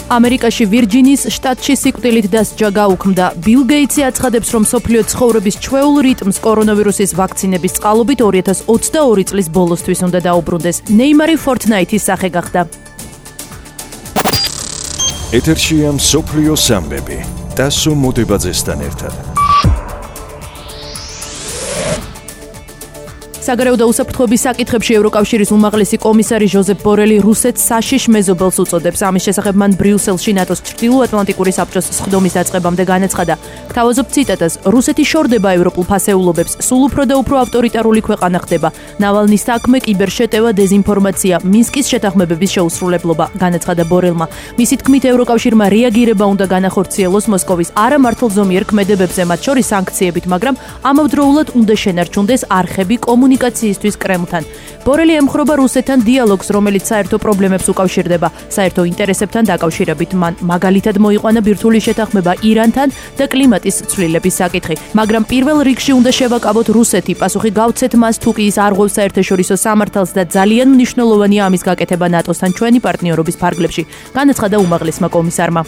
ამერიკაში ვირჯინიის შტატში სიკვდილით დასჯა გაუქმდა. ბილ გეიტსი აცხადებს, რომ მსოფლიო ცხოვრების ჩვეულ რიტმს კორონავირუსის ვაქცინების წყალობით 2022 წლის ბოლოსთვის უნდა დაუბრუნდეს. ნეიმარი Fortnite-ის სახე გახდა. ეთერშია მსოფლიო სამბები. დასო მოდებაძესთან ერთად. საგარეო და უსაფრთხოების საკითხებში ევროკავშირის უმაღლესი კომისარი ჟოზეფ ბორელი რუსეთს საშიშ მეზობელს უწოდებს. ამის შესახებ მან ბრიუსელში ნატოს ჩრდილოატლანტიკური საბჭოს სხდომის დაწყებამდე განაცხადა. გთავაზობ ციტატას: რუსეთი შორდება ევროპულ ფასეულობებს, სულ უფრო და უფრო ავტორიტარული ქვეყანა ხდება. ნავალნის საქმე, კიბერშეტევა, დეზინფორმაცია, მინსკის შეთანხმებების შეუსრულებლობა, განაცხადა ბორელმა. მისი თქმით, ევროკავშირმა რეაგირება უნდა განახორციელოს მოსკოვის არამართლზომიერ ქმედებებზე, მათ შორის სანქციებით, მაგრამ ამავდროულად უნდა შენარჩუნდეს არხები კომუნიკაციისთვის კრემლთან. ბორელი ემხრობა რუსეთთან დიალოგს, რომელიც საერთო პრობლემებს უკავშირდება. საერთო ინტერესებთან დაკავშირებით მან მაგალითად მოიყვანა ბირთვული შეთანხმება ირანთან და კლიმატის ცვლილების საკითხი. მაგრამ პირველ რიგში უნდა შევაკავოთ რუსეთი. პასუხი გავცეთ მას, თუ კი ის არღვევს საერთაშორისო სამართალს და ძალიან მნიშვნელოვანია ამის გაკეთება ნატოსთან ჩვენი პარტნიორობის ფარგლებში, განაცხადა უმაღლესმა კომისარმა.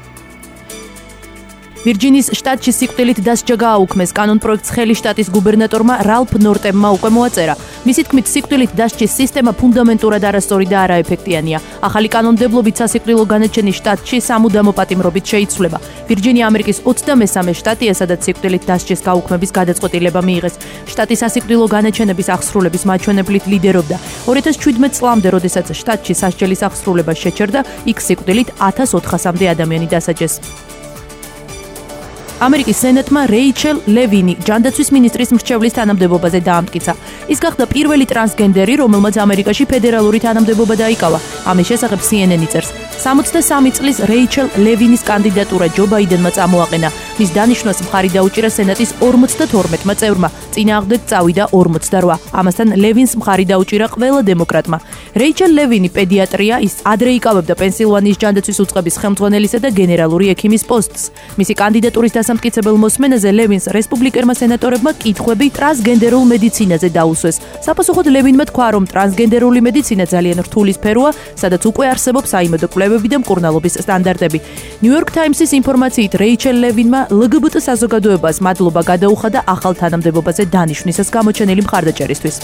ვირჯინიის შტატში სიკვდილით დასჯა გააუქმეს. კანონპროექტს ხელი შტატის გუბერნატორმა რალფ ნორტემმა უკვე მოაწერა. მისი თქმით, სიკვდილით დასჯის სისტემა ფუნდამენტურად არასწორი და არაეფექტიანია. ახალი კანონმდებლობით სასიკვდილო განაჩენი შტატში სამუდამო პატიმრობით შეიცვლება. ვირჯინია ამერიკის 23-მე შტატია, სადაც სიკვდილით დასჯის გაუქმების გადაწყვეტილება მიიღეს. შტატის სასიკვდილო განაჩენების აღსრულების მაჩვენებლით ლიდერობდა. 2017 წლამდე, როდესაც შტატში სასჯელის აღსრულება შეჩერდა, იქ სიკვდილით 1400-მდე ადამიანი დასაჯეს. ამერიკის სენატმა რეიჩელ ლევინი ჯანდაცვის მინისტრის მრჩევლის თანამდებობაზე დაამტკიცა. ის გახდა პირველი ტრანსგენდერი, რომელმაც ამერიკაში ფედერალური თანამდებობა დაიკავა. ამის შესახებ CNN-ი წერს. 63 წლის რეიჩელ ლევინის კანდიდატურა ჯო ბაიდენმა წამოაყენა. მის დანიშვნას მხარი დაუჭირა სენატის 52-მა წევრმა, წინააღმდეგ წავიდა 48. ამასთან ლევინს მხარი დაუჭირა ყველა დემოკრატმა. რეიჩელ ლევინი პედიატრია, ის ადრე იკავებდა პენსილვანიის ჯანდაცვის უწყების ხელმძღვანელისა და გენერალური ექიმის პოსტს. მისი კანდიდატურის დასამტკიცებელ მოსმენაზე ლევინს რესპუბლიკერმა სენატორებმა კითხვები ტრანსგენდერულ მედიცინაზე დაუსვეს. საპასუხოდ ლევინმა თქვა, რომ ტრანსგენდერული მედიცინა ძალიან რთული სფეროა, სადაც უკვე არსებობს საიმედო კვლევები და მკურნალობის სტანდარტები. New York Times-ის ინფორმაციით, რეიჩელ ლევინმა LGBT საზოგადოებას მადლობა გადაუხადა ახალ თანამდებობაზე დანიშვნისას გამოჩენილი მხარდაჭერისთვის.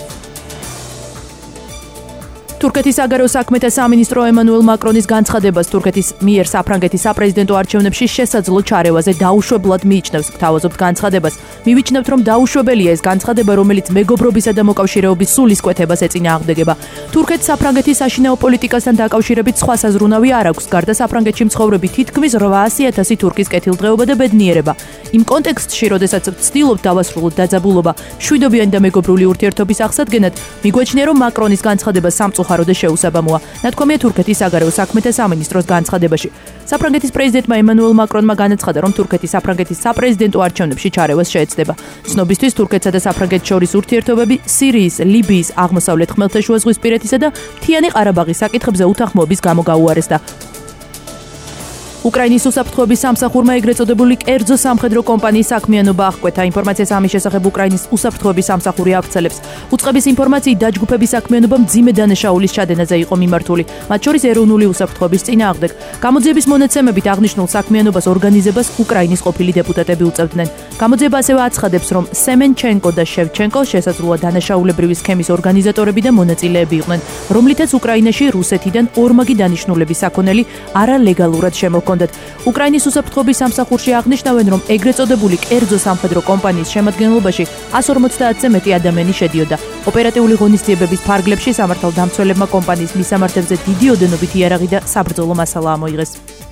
თურქეთის საგარეო საქმეთა სამინისტრო ემანუელ მაკრონის განცხადებას თურქეთის მიერ საფრანგეთის საპრეზიდენტო არჩევნებში შესაძლო ჩარევაზე დაუშვებლად მიიჩნევს. გთავაზობთ განცხადებას. მივიჩნევთ, რომ დაუშვებელია ეს განცხადება, რომელიც მეგობრობისა და მოკავშირეობის სულისკვეთებას ეწინააღმდეგება. თურქეთს საფრანგეთის საშინაო პოლიტიკასთან დაკავშირებით სხვა საზრუნავი არ აქვს, გარდა საფრანგეთში მცხოვრები თითქმის 800,000 თურქის კეთილდღეობა და ბედნიერება. იმ კონტექსტში, როდესაც ვცდილობთ დავასრულოთ დაძაბულობა მშვიდობიანი და მეგობრული ურთიერთობის აღსადგენად, მიგვაჩნია, რომ მაკრონის განცხადება სამწუხაროდ და შეუსაბამოა. ნათქვამია თურქეთის საგარეო საქმეთა სამინისტროს განცხადებაში. საფრანგეთის პრეზიდენტმა ემანუელ მაკრონმა განაცხადა, რომ თურქეთი საფრანგეთის საპრეზიდენტო არჩევნებში ჩარევას შეეცდება. ცნობისთვის თურქეთსა და საფრანგეთს შორის ურთიერთობები სირიის, ლიბიის, აღმოსავლეთ ხმელთაშუაზღვისპირეთისა და მთიანი ყარაბაღის საკითხებზე უთანხმოების გამო გაუარესდა. უკრაინის უსაფრთხოების სამსახურმა ეგრეთ წოდებული კერძო სამხედრო კომპანიის საქმიანობა აღკვეთა. ინფორმაციას ამის შესახებ უკრაინის უსაფრთხოების სამსახური ავრცელებს. უწყების ინფორმაციით დაჯგუფების საქმიანობა მძიმე დანაშაულის ჩადენაზე იყო მიმართული, მათ შორის ეროვნული უსაფრთხოების წინააღმდეგ. გამოძიების მონაცემებით აღნიშნულ საქმიანობას ორგანიზებას უკრაინის ყოფილი დეპუტატები უწევდნენ. გამოძიება ასევე აცხადებს, რომ სემენჩენკო და შევჩენკო შესაძლოა დანაშაულებრივი სქემის ორგანიზატორები და მონაწილეები იყვნენ, რომლითაც უკრაინაში რუსეთიდან ორმაგი დანიშნულების საქონელი არალეგალურად შემოჰქონდათ. უკრაინის უსაფრთხოების სამსახურში აღნიშნავენ, რომ ეგრეთ წოდებული კერძო სამხედრო კომპანიის შემადგენლობაში 150-ზე მეტი ადამიანი შედიოდა. ოპერატიული ღონისძიებების ფარგლებში სამართალდამცველებმა კომპანიის მისამართებზე დიდი ოდენობით იარაღი და საბრძოლო მასალა ამოიღეს.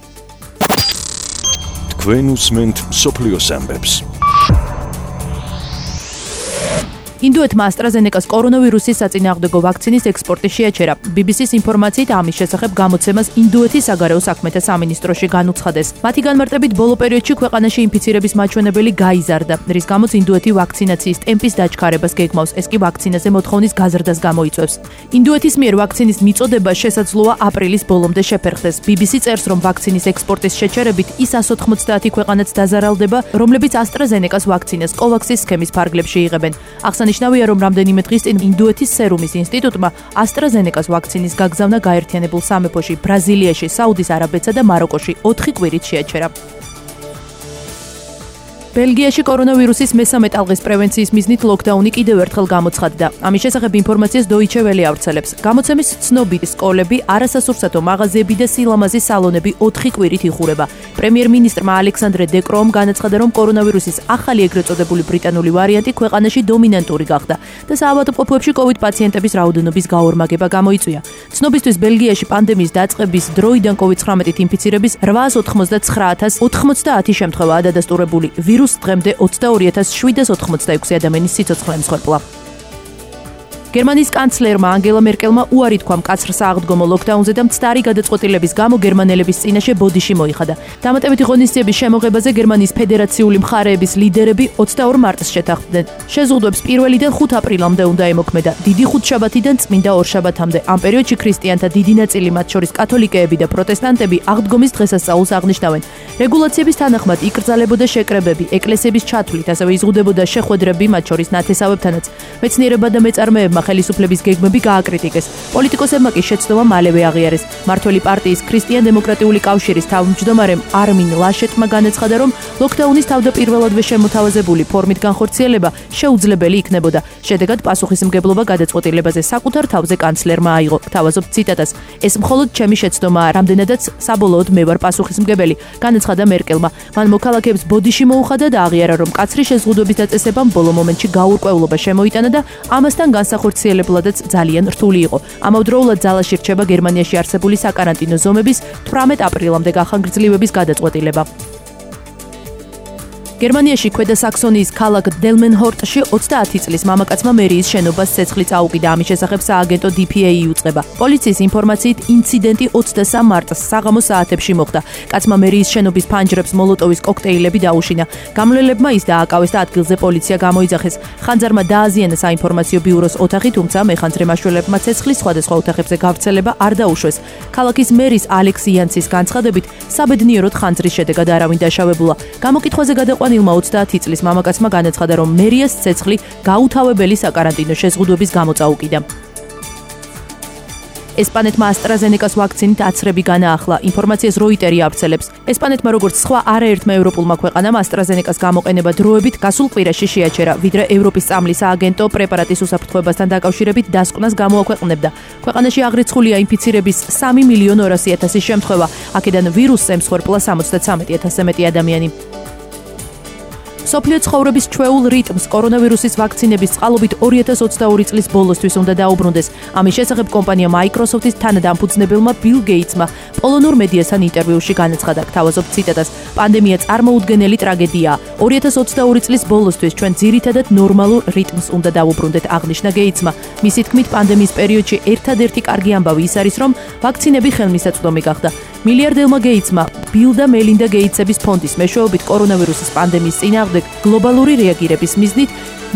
თქვენ უსმენთ მსოფლიოს ამბებს. ინდუეთმა AstraZeneca-ს კორონავირუსის საწინააღმდეგო ვაქცინის ექსპორტი შეაჩერა. BBC-ს ინფორმაციით ამის შესახებ გამოცემას ინდუეთის საგარეო საქმეთა სამინისტროში განუცხადეს. მათი განმარტებით ბოლო პერიოდში ქვეყანაში ინფიცირების მაჩვენებელი გაიზარდა, რის გამოც ინდუეთი ვაქცინაციის ტემპის დაჩქარებას გეგმავს, ეს კი ვაქცინაზე მოთხოვნის გაზრდას გამოიწვევს. ინდუეთის მიერ ვაქცინის მიწოდება შესაძლოა აპრილის ბოლომდე შეფერხდეს. BBC წერს, რომ ვაქცინის ექსპორტის შეჩერებით ის 190 ქვეყანაც დაზარალდება, რომლებიც AstraZeneca-ს ვაქცინას COVAX-ის სქემის ფარგლებში იღებენ. აღსანიშნავია, რომ რამდენიმე დღის წინ ინდოეთის სერუმის ინსტიტუტმა AstraZeneca-ს ვაქცინის გაგზავნა გაერთიანებულ სამეფოში, ბრაზილიაში, საუდის არაბეთსა და მაროკოში 4 კვირით შეაჩერა. ბელგიაში კორონავირუსის მესამე ტალღის პრევენციის მიზნით ლოკდაუნი კიდევ ერთხელ გამოცხადდა. ამის შესახებ ინფორმაციას Deutsche Welle ავრცელებს. გამოცემის ცნობით, სკოლები, არასასურსათო მაღაზიები და სილამაზის სალონები 4 კვირით იხურება. პრემიერ-მინისტრმა ალექსანდრე დე კრომ განაცხადა, რომ კორონავირუსის ახალი ეგრეთ წოდებული ბრიტანული ვარიანტი ქვეყანაში დომინანტური გახდა და საავადმყოფოებში COVID პაციენტების რაოდენობის გაორმაგება გამოიწვია. ცნობისთვის ბელგიაში პანდემიის დაწყების დროიდან COVID-19-ით ინფიცირების 899,090 შემთხვევაა დადასტურებული. ვირუსს დღემდე 22,786 ადამიანის სიცოცხლე მსხვერპლა. გერმანიის კანცლერმა ანგელა მერკელმა უარი თქვა მკაცრ სააღდგომო ლოკდაუნზე და მცდარი გადაწყვეტილების გამო გერმანელების წინაშე ბოდიში მოიხადა. დამატებითი ღონისძიების შემოღებაზე გერმანიის ფედერაციული მხარეების ლიდერები 22 მარტს შეთანხმდნენ. შეზღუდვებს 1-დან 5 აპრილამდე უნდა ემოქმედა. დიდი ხუთშაბათიდან წმინდა ორშაბათამდე. ამ პერიოდში ქრისტიანთა დიდი ნაწილი, მათ შორის კათოლიკეები და პროტესტანტები, აღდგომის დღესასწაულს აღნიშნავენ. რეგულაციების თანახმად იკრძალებოდა შეკრებები, ეკლესიების ჩათვლით, ასევე იზღუდებოდა შეხვედრები, მათ შორის ნათესავებთანაც. მეცნიერება და მეწარმეებმა ხელისუფლების გეგმები გააკრიტიკეს. პოლიტიკოსებმა კი შეცდომა მალევე აღიარეს. მართველი პარტიის ქრისტიან-დემოკრატიული კავშირის თავმჯდომარემ არმინ ლაშეტმა განაცხადა, რომ ლოკდაუნის თავდაპირველადვე შემოთავაზებული ფორმით განხორციელება შეუძლებელი იქნებოდა. შედეგად პასუხისმგებლობა გადაწყვეტილებაზე საკუთარ თავზე კანცლერმა აიღო. გთავაზობ ციტატას: ეს მხოლოდ ჩემი შეცდომაა, რამდენადაც საბოლოოდ მე ვარ პასუხისმგებელი, განაცხადა მერკელმა. მან მოქალაქეებს ბოდიში მოუხადა და აღიარა, რომ მკაცრი შეზღუდვების დაწესებამ ბოლო მომენტში გაურკვევლობა შემოიტანა და ამასთან განსახორციელებლადაც ძალიან რთული იყო. ამავდროულად ძალაში რჩება გერმანიაში არსებული საკარანტინო ზომების 18 აპრილამდე გახანგრძლივების გადაწყვეტილება. გერმანიაში ქვედა საქსონიის ქალაქ დელმენჰორტში 30 წლის მამაკაცმა მერიის შენობას ცეცხლი წაუკიდა. ამის შესახებ სააგენტო DPA იუწყება. პოლიციის ინფორმაციით ინციდენტი 23 მარტს საღამოს საათებში მოხდა. კაცმა მერიის შენობის ფანჯრებს მოლოტოვის კოქტეილები დაუშინა. გამლელებმა ის დააკავეს და ადგილზე პოლიცია გამოიძახეს. ხანძარმა დააზიანა საინფორმაციო ბიუროს ოთახი, თუმცა მეხანძრე მაშველებმა ცეცხლის სხვადასხვა ოთახებზე გავრცელება არ დაუშვეს. ქალაქის მერის ალექს იანცის განცხადებით, საბედნიეროდ ხანძრის შედეგად არავინ დაშავებულა. გამოკითხვაზე გადაყვანილმა 30 წლის მამაკაცმა განაცხადა, რომ მერიას ცეცხლი გაუთავებელი საკარანტინო შეზღუდვების გამო წაუკიდა. ესპანეთმა AstraZeneca-ს ვაქცინით აცრები განაახლა. ინფორმაციას როიტერი ავრცელებს. ესპანეთმა როგორც სხვა არაერთმა ევროპულმა ქვეყანამ AstraZeneca-ს გამოყენება დროებით გასულ კვირაში შეაჩერა, ვიდრე ევროპის წამლის სააგენტო პრეპარატის უსაფრთხოებასთან დაკავშირებით დასკვნას გამოაქვეყნებდა. ქვეყანაში აღრიცხულია ინფიცირების 3,200,000 შემთხვევა. აქედან ვირუსს ემსხვერპლა 73,000-ზე მეტი ადამიანი. მსოფლიო ცხოვრების ჩვეულ რიტმს კორონავირუსის ვაქცინების წყალობით 2022 წლის ბოლოსთვის უნდა დაუბრუნდეს. ამის შესახებ კომპანია Microsoft-ის თანადამფუძნებელმა ბილ გეიტსმა პოლონურ მედიასთან ინტერვიუში განაცხადა. გთავაზობ ციტატას: პანდემია წარმოუდგენელი ტრაგედიაა. 2022 წლის ბოლოსთვის ჩვენ ძირითადად ნორმალურ რიტმს უნდა დაუბრუნდეთ, აღნიშნა გეიტსმა. მისი თქმით, პანდემიის პერიოდში ერთადერთი კარგი ამბავი ის არის, რომ ვაქცინები ხელმისაწვდომი გახდა. მილიარდელმა გეიტსმა ბილ და მელინდა გეიტსების ფონდის მეშვეობით კორონავირუსის პანდემიის წინააღმდეგ გლობალური რეაგირების მიზნით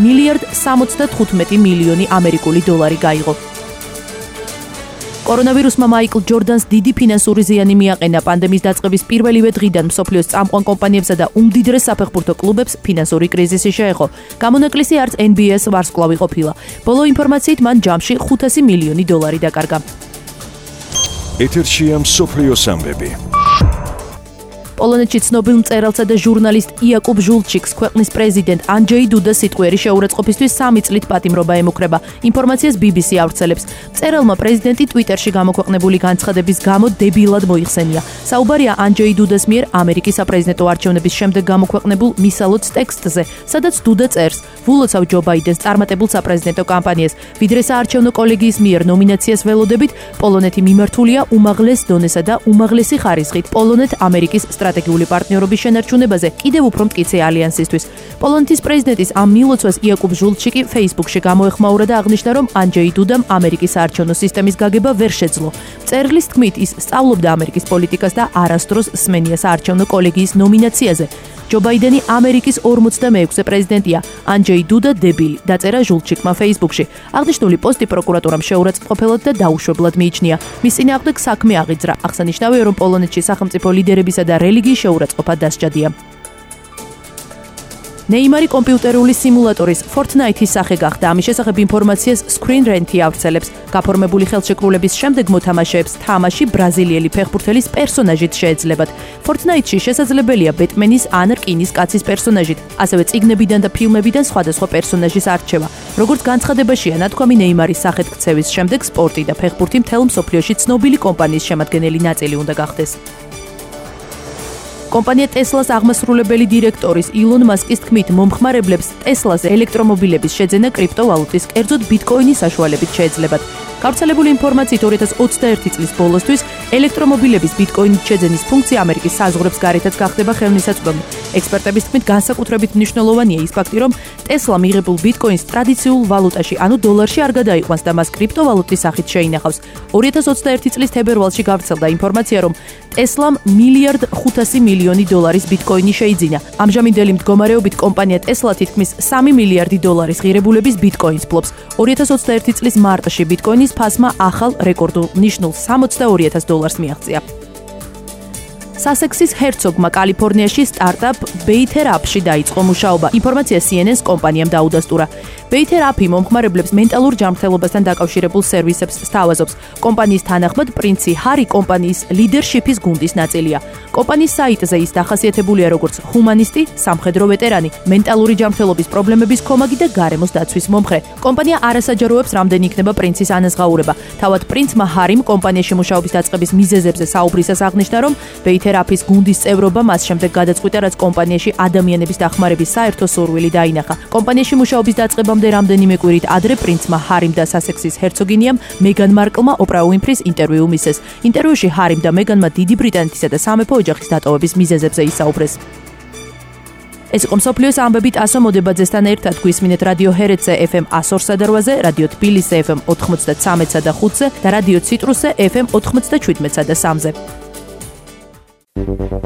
1,75 ამერიკული დოლარი გაიღო. კორონავირუსმა მაიკლ ჯორდანს დიდი ფინანსური ზიანი მიაყენა. პანდემიის დაწყების პირველივე დღიდან მსოფლიოს წამყვან კომპანიებსა და უმდიდრეს საფეხბურთო კლუბებს ფინანსური კრიზისი შეეხო. გამონაკლისი არც NBA-ს ვარსკვლავი ყოფილა. ბოლო ინფორმაციით მან ჯამში 500 მილიონი დოლარი დაკარგა. ეთერშია მსოფლიოს ამბები. პოლონეთში ცნობილ მწერალსა და ჟურნალისტ იაკუბ ჟულჩიკს ქვეყნის პრეზიდენტ ანჯეი დუდას სიტყვიერი შეურაცხყოფისთვის 3 წლით პატიმრობა ემუქრება. ინფორმაციას BBC ავრცელებს. მწერალმა პრეზიდენტი ტვიტერში გამოქვეყნებული განცხადების გამო დებილად მოიხსენია. საუბარია ანჯეი დუდას მიერ ამერიკის საპრეზიდენტო არჩევნების შემდეგ გამოქვეყნებულ მისალოც ტექსტზე, სადაც დუდა წერს: ვულოცავ ჯო ბაიდენს წარმატებულ საპრეზიდენტო კამპანიას, ვიდრე საარჩევნო კოლეგიის მიერ ნომინაციას ველოდებით, პოლონეთი მიმართულია უმაღლეს დონესა და უმაღლესი ხარისხით პოლონეთ-ამერიკის სტრატეგიული პარტნიორობის შენარჩუნებაზე კიდევ უფრო მტკიცე ალიანსისთვის. პოლონეთის პრეზიდენტის ამ მილოცვას იაკუბ ჟულჩიკი Facebook-ში გამოეხმაურა და აღნიშნა, რომ ანჯეი დუდამ ამერიკის საარჩევნო სისტემის გაგება ვერ შეძლო. მწერლის თქმით, ის სწავლობდა ამერიკის პოლიტიკას და არასდროს სმენია საარჩევნო კოლეგიის ნომინაციაზე. ჯო ბაიდენი ამერიკის 46-ე პრეზიდენტია, ანჯეი დუდა დებილი, დაწერა ჟულჩიკმა Facebook-ში. აღნიშნული პოსტი პროკურატურამ შეურაცხყოფელად და დაუშვებლად მიიჩნია. მის წინააღმდეგ საქმე აღიძრა. აღსანიშნავია, რომ პოლონეთში სახელმწიფო ლიდერებისა და რელიგიის შეურაცხყოფა დასჯადია. ნეიმარი კომპიუტერული სიმულატორის Fortnite-ის სახე გახდა. ამის შესახებ ინფორმაციას Screen Rant-ი ავრცელებს. გაფორმებული ხელშეკრულების შემდეგ მოთამაშეებს თამაში ბრაზილიელი ფეხბურთელის პერსონაჟით შეეძლებათ. Fortnite-ში შესაძლებელია ბეტმენის ან რკინის კაცის პერსონაჟით, ასევე წიგნებიდან და ფილმებიდან სხვადასხვა პერსონაჟის არჩევა. როგორც განცხადებაშია ნათქვამი, ნეიმარის სახეთ ქცევის შემდეგ სპორტი და ფეხბურთი მთელ მსოფლიოში ცნობილი კომპანიის შემადგენელი ნაწილი უნდა გახდეს. კომპანია Tesla-ს აღმასრულებელი დირექტორის ილონ მასკის თქმით, მომხმარებლებს Tesla-ზე ელექტრომობილების შეძენა კრიპტოვალუტის, კერძოდ ბიტკოინის საშუალებით შეეძლებათ. გავრცელებული ინფორმაციით 2021 წლის ბოლოსთვის ელექტრომობილების ბიტკოინის შეძენის ფუნქცია ამერიკის საზღვრებს გარეთაც გახდება ხელმისაწვდომი. ექსპერტების თქმით, განსაკუთრებით მნიშვნელოვანია ის ფაქტი, რომ Tesla მიღებულ ბიტკოინს ტრადიციულ ვალუტაში, ანუ დოლარში არ გადაიყვანს და მას კრიპტოვალუტის სახით შეინახავს. 2021 წლის თებერვალში გავრცელდა ინფორმაცია, რომ Tesla-მ $1.5 მილიარდი ბიტკოინი შეიძინა. ამჟამინდელი მდგომარეობით კომპანია Tesla თითქმის $3 მილიარდი ღირებულების ბიტკოინს ფლობს. 2021 წლის მარტში ბიტკოინის ფასმა ახალ რეკორდულ ნიშნულ $62,000 მიაღწია. სასექსის ჰერცოგმა კალიფორნიაში სტარტაპ Better App-ში დაიწყო მუშაობა. ინფორმაცია CNN-ს კომპანიამ დაუდასტურა. Better App-ი მომხმარებლებს მენტალურ ჯანმრთელობასთან დაკავშირებულ სერვისებს სთავაზობს. კომპანიის თანახმად, პრინცი ჰარი კომპანიის ლიდერშიპის გუნდის ნაწილია. კომპანიის საიტზე ის დახასიათებულია როგორც ჰუმანისტი, სამხედრო ვეტერანი, მენტალური ჯანმრთელობის პრობლემების ქომაგი და გარემოს დაცვის მომხრე. კომპანია არასაჯაროებს რამდენი იქნება პრინცის ანაზღაურება. თავად პრინცმა ჰარიმ კომპანიაში მუშაობის დაწყების მიზეზებზე საუბრისას აღნიშნა, რომ Better App-ის გუნდის წევრობა მას შემდეგ გადაწყვიტა, რაც კომპანიაში ადამიანების დახმარების საერთო სურვილი დაინახა. კომპანიაში მუშაობის დაწყებამდე რამდენიმე კვირით ადრე პრინცმა ჰარიმ და სასექსის ჰერცოგინიამ მეგან მარკლმა ოპრა უინფრის ინტერვიუ მისცეს. ინტერვიუში ჰარიმ და მეგანმა დიდი ბრიტანეთისა და სამეფო ოჯახის დატოვების მიზეზებზე ისაუბრეს. ეს იყო მსოფლიოს ამბები ტასო მოდებაძესთან ერთად. გვისმინეთ რადიო ჰერეთზე FM 102.8-ზე, რადიო თბილისზე FM 93-სა და 5-ზე და რადიო ციტრუსზე FM 97-სა და 3-ზე.